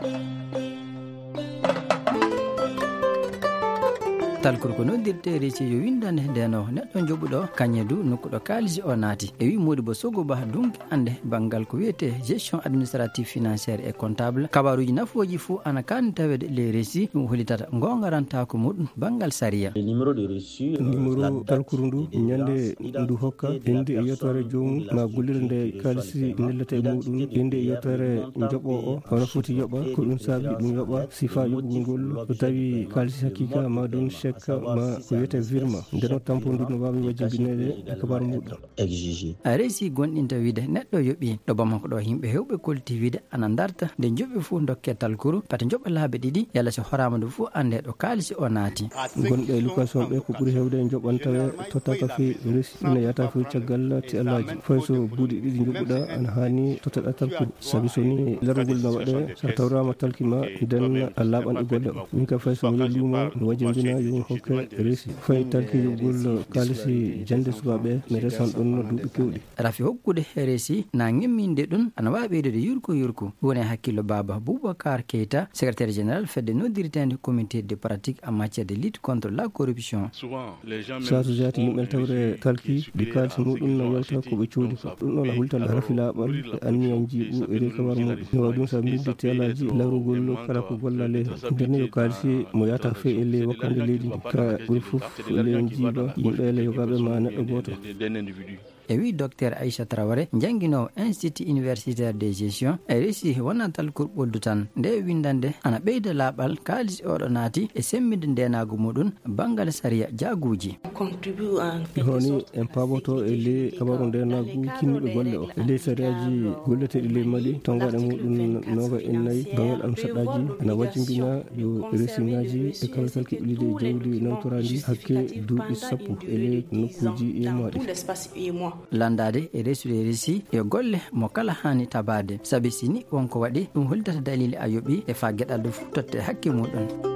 talkuru ko noddirte reci yo windande ndeno neɗɗo joɓuɗo kañedu nokkuɗo kalisi o naati e wi Modibo Sogo Ba dunki ande banggal ko wiyete gestion administrative financiére et comptable kabaruji nafoji fou ana kan tawede les récits ɗum holitata gongaranta ko muɗum banggal sariya numéro talkuru ndu ñande ndu hokka inde e yettore jomum ma gollire nde kalisi nellete muɗum inde e yettore joɓo o hono foti yoɓa ko ɗum saabi ɗum yoɓa sifa yoɓugol ngol so tawi kalisi hakkika ma ɗum chèque ma ko wiyete virement ndeno tampon ndu no wawi wajjibinede e kabar muɗum a réussi gonɗinta wiide neɗɗo yoɓi ɗo bamako ɗo yimɓe hewɓe kolti wiide ana darta nde joɓɓe fou dokke talkuru pata joɓɓa laaɓe ɗiɗi yalla so horama ndu fou ande ɗo kalisi o naati gonɗe location ɓe ko ɓuuri hewde joɓan tawe tottaka fi réussi ina yata fi caggal ti alaji fay so buuɗi ɗiɗi joɓɓuɗa ana hani tottaɗa talkuru saabi soni larugol no waɗe sa tawrama talkima nden a laaɓan e golle o min ka fay so mi lumo mi wajjambina yo hokke réussi fay talki yogol kalisi jande sukaɓe mi resan ɗon duuɓi kewɗi rafi hokkude réussi na ngemminde ɗum ana wawi ɓeydude yurko woni hakkillo Baba Boubacar Keita secrétaire général fedde noddiritende comité de pratique en matière de lutte contre la corruption sa so jati yimɓe tawre talki ɗi kalisi muɗum no welta koɓe coodi ko ɗum ɗon a hultal rafi laaɓal e anniyan jiiɓu e kabar muɗum no wawi ɗum sa binde telaji lawrugol kala ko gollale nden yo kalisi mo yata fe e ley wakkande leydi ndi ka ɓuuri foof len jiiba yimɓe ele yogaɓe ma neɗɗo goto e wi docteur Aïcha Traoré jangguinowo institut universitaire de gestion e réussi wona talkur ɓoldu tan nde windande ana ɓeyda laaɓal kalisi oɗo naati e semmide ndenago muɗum banggal sariya jaaguji honi en pamoto e ley kabaru ndenagu kinniɓe golle o e ley sariyaji golleteɗi ley Mali tongaɗe muɗum noga e nayyi banggal am saɗɗaji ana wajjibina yo réussi ngaji e kala talkiɓilide jawdi nawtoradi hakke duuɓi sappo e ley nokkuji yemoɗi landade e resude réussi yo golle mo kala hani tabade saabi sini wonko waɗi ɗum hollitata dalili a yoɓi e fa gueɗal ɗo fu totte hakke muɗum